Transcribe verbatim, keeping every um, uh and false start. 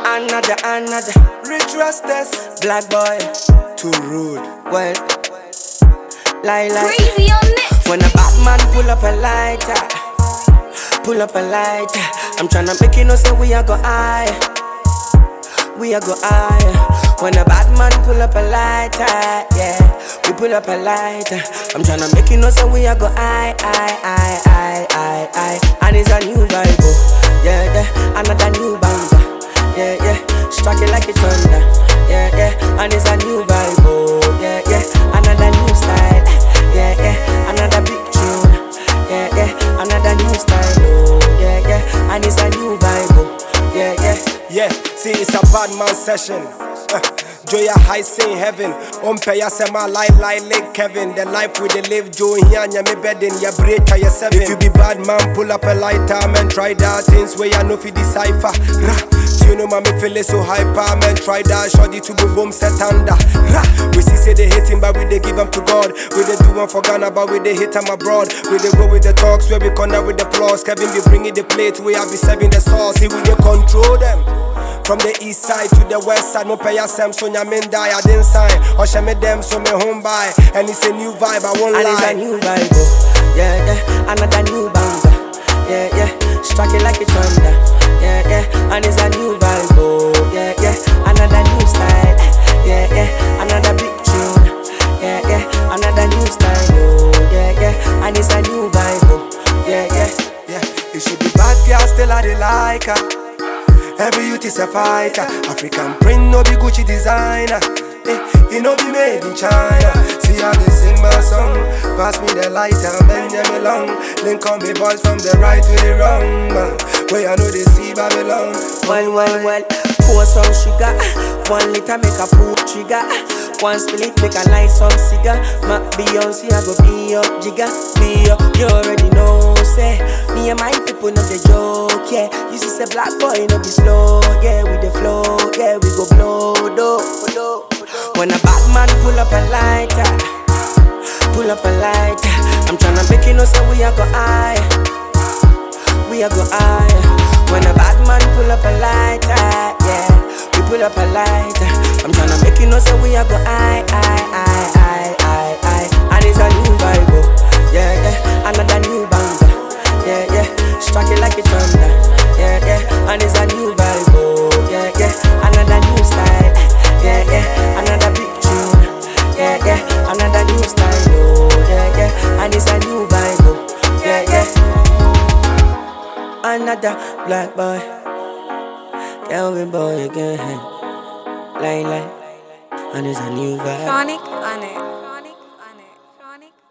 Another, another Rich Rastas, black boy, too rude. well, lie like Crazy on it. when a bad man pull up a lighter, pull up a lighter. I'm tryna make you know say we are go high, we are go high. When a bad man pull up a lighter, yeah, we pull up a lighter. I'm tryna make you know say we are go high, high, high, high, high, high. And it's a new vibe, oh, yeah, yeah, another new banger, yeah, yeah, strike it like a thunder, yeah, yeah. And it's a new vibe, oh, yeah, yeah, another new style, yeah, yeah, another big tune, yeah, yeah, another new style, oh, yeah, yeah. And it's a new vibe, oh, yeah, yeah. Yeah, see it's a bad man session. Uh, Joya high say heaven. Umpaya say my life like Lake Kevin. The life we dey live, Joe here and me bedding. Ya break ya seven. If you be bad man, pull up a lighter, man. Try that things where you know fi decipher. Rah. You know mommy feeling so hyper, man. Try that shorty to be boom set under. Rah. We see say they hate him, but we they give them to God. We they do one for Ghana, but we they hit them abroad. We they go with the talks where we connect with the applause. Kevin be bringing the plate, we have be serving the sauce. See we they control them. From the east side to the west side, no pay a sem, so nyamin die, I didn't sign. Or share me them, so me home buy. And it's a new vibe, I won't and lie. it's a new vibe, oh, yeah, yeah, another new banger, yeah, yeah, strike it like a thunder, yeah, yeah, and it's a new vibe, oh, yeah, yeah, another new style, yeah, yeah, another big tune, yeah, yeah, another new style, oh, yeah, yeah, and it's a new vibe, oh, yeah, yeah. Yeah, you should be bad girl, still I dey like her. Every youth is a fighter. African print, no be Gucci designer. Eh, it no be made in China. See how they sing my song. Pass me the lighter, bend them along. Link on me boys from the right to the wrong. Man, where I know they see Babylon. Well, well, well, pour some sugar. One liter make a pull trigger. One split make a light some cigar. My Beyonce, I go be your jigger. Be your, you already know, say. Me and my people know the joke, yeah. You see, say black boy, no be slow, yeah. With the flow, yeah, we go blow, do, blow. When a bad man pull up a lighter, pull up a lighter. I'm tryna make you know, say we are go high, we are go high. When a bad man pull up a lighter, yeah, we pull up a lighter. I'm tryna make you know say we are go high, high, high, high, high, high. And it's a new vibe, oh, yeah, yeah, another new banger, yeah, yeah, strike it like a thunder, yeah, yeah. And it's a new vibe, oh, yeah, yeah, another new style, yeah, yeah, another big tune, yeah, yeah, another new style, oh, yeah, yeah. And it's a new vibe, oh, yeah, yeah. Another black boy, Kelvin boy again, line line, and it's a new vibe. Sonic on it.